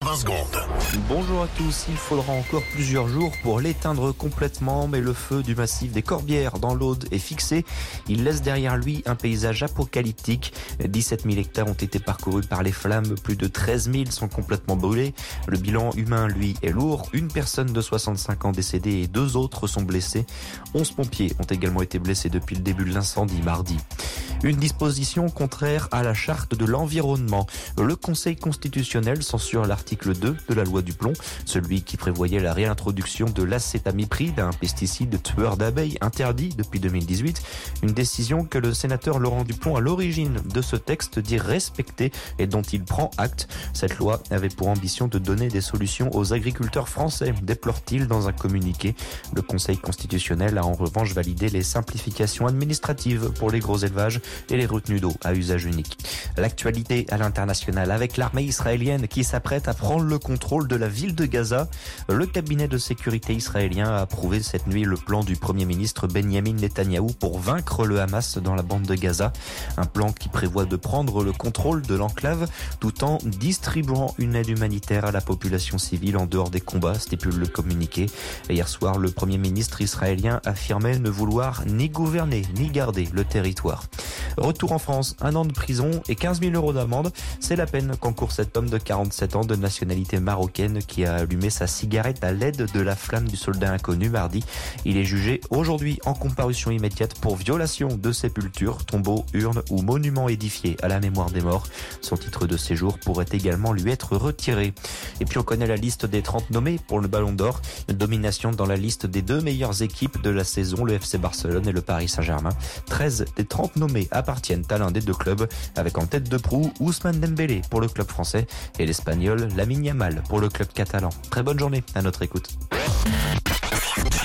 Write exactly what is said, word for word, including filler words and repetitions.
vingt secondes. Bonjour à tous, il faudra encore plusieurs jours pour l'éteindre complètement, mais le feu du massif des Corbières dans l'Aude est fixé. Il laisse derrière lui un paysage apocalyptique. dix-sept mille hectares ont été parcourus par les flammes, plus de treize mille sont complètement brûlés. Le bilan humain, lui, est lourd. Une personne de soixante-cinq ans décédée et deux autres sont blessés. onze pompiers ont également été blessés depuis le début de l'incendie mardi. Une disposition contraire à la charte de l'environnement. Le Conseil constitutionnel censure l'article deux de la loi du plomb, celui qui prévoyait la réintroduction de l'acétamipride, un pesticide tueur d'abeilles interdit depuis deux mille dix-huit. Une décision que le sénateur Laurent Duplomb, à l'origine de ce texte, dit respecter et dont il prend acte. Cette loi avait pour ambition de donner des solutions aux agriculteurs français, déplore-t-il dans un communiqué. Le Conseil constitutionnel a en revanche validé les simplifications administratives pour les gros élevages et les retenues d'eau à usage unique. L'actualité à l'international avec l'armée israélienne qui s'apprête à prendre le contrôle de la ville de Gaza. Le cabinet de sécurité israélien a approuvé cette nuit le plan du Premier ministre Benjamin Netanyahou pour vaincre le Hamas dans la bande de Gaza. Un plan qui prévoit de prendre le contrôle de l'enclave tout en distribuant une aide humanitaire à la population civile en dehors des combats, stipule le communiqué. Et hier soir, le Premier ministre israélien affirmait ne vouloir ni gouverner ni garder le territoire. Retour en France, un an de prison et quinze mille euros d'amende. C'est la peine qu'encourt cet homme de quarante-sept ans de nationalité marocaine qui a allumé sa cigarette à l'aide de la flamme du soldat inconnu mardi. Il est jugé aujourd'hui en comparution immédiate pour violation de sépulture, tombeau, urne ou monument édifié à la mémoire des morts. Son titre de séjour pourrait également lui être retiré. Et puis on connaît la liste des trente nommés pour le Ballon d'Or. Une domination dans la liste des deux meilleures équipes de la saison, le F C Barcelone et le Paris Saint-Germain. treize des trente nommés appartiennent à l'un des deux clubs, avec en tête de proue Ousmane Dembélé pour le club français et l'Espagnol Lamine Yamal pour le club catalan. Très bonne journée à notre écoute.